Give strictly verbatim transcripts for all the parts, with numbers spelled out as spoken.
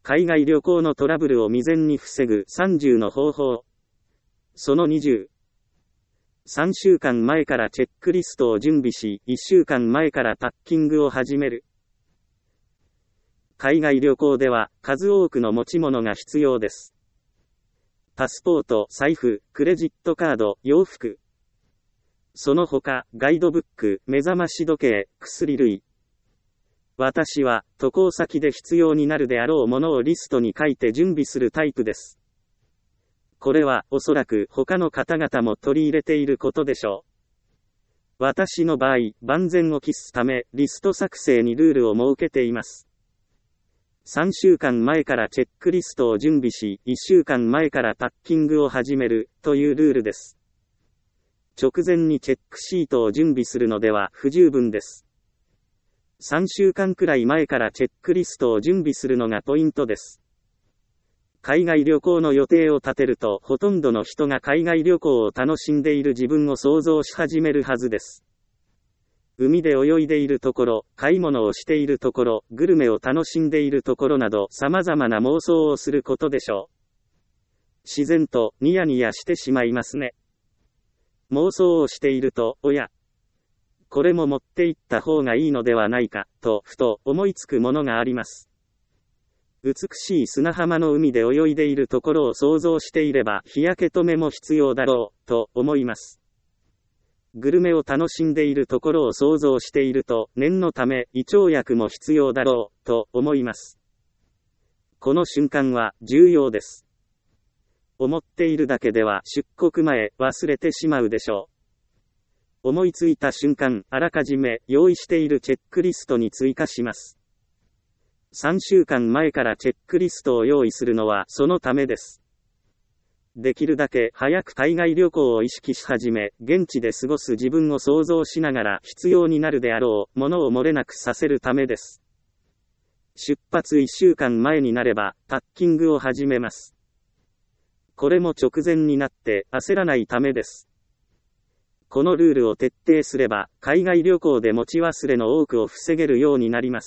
海外旅行のトラブルを未然に防ぐさんじゅうの方法。そのにじゅう。さんしゅうかんまえからチェックリストを準備し、いっしゅうかんまえからパッキングを始める。海外旅行では数多くの持ち物が必要です。パスポート、財布、クレジットカード、洋服。その他、ガイドブック、目覚まし時計、薬類。私は、渡航先で必要になるであろうものをリストに書いて準備するタイプです。これは、おそらく他の方々も取り入れていることでしょう。私の場合、万全を期すため、リスト作成にルールを設けています。さんしゅうかんまえからチェックリストを準備し、いっしゅうかんまえからパッキングを始める、というルールです。直前にチェックシートを準備するのでは不十分です。さんしゅうかんくらい前からチェックリストを準備するのがポイントです。海外旅行の予定を立てると、ほとんどの人が海外旅行を楽しんでいる自分を想像し始めるはずです。海で泳いでいるところ、買い物をしているところ、グルメを楽しんでいるところなど様々な妄想をすることでしょう。自然とニヤニヤしてしまいますね。妄想をしていると、おや、これも持って行った方がいいのではないか、と、ふと思いつくものがあります。美しい砂浜の海で泳いでいるところを想像していれば、日焼け止めも必要だろう、と思います。グルメを楽しんでいるところを想像していると、念のため、胃腸薬も必要だろう、と思います。この瞬間は、重要です。思っているだけでは、出国前、忘れてしまうでしょう。思いついた瞬間、あらかじめ用意しているチェックリストに追加します。さんしゅうかんまえからチェックリストを用意するのはそのためです。できるだけ早く海外旅行を意識し始め、現地で過ごす自分を想像しながら必要になるであろうものを漏れなくさせるためです。出発いっしゅうかんまえになれば、パッキングを始めます。これも直前になって焦らないためです。このルールを徹底すれば、海外旅行で持ち忘れの多くを防げるようになります。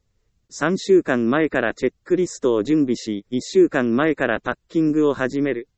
さんしゅうかんまえからチェックリストを準備し、いっしゅうかんまえからパッキングを始める。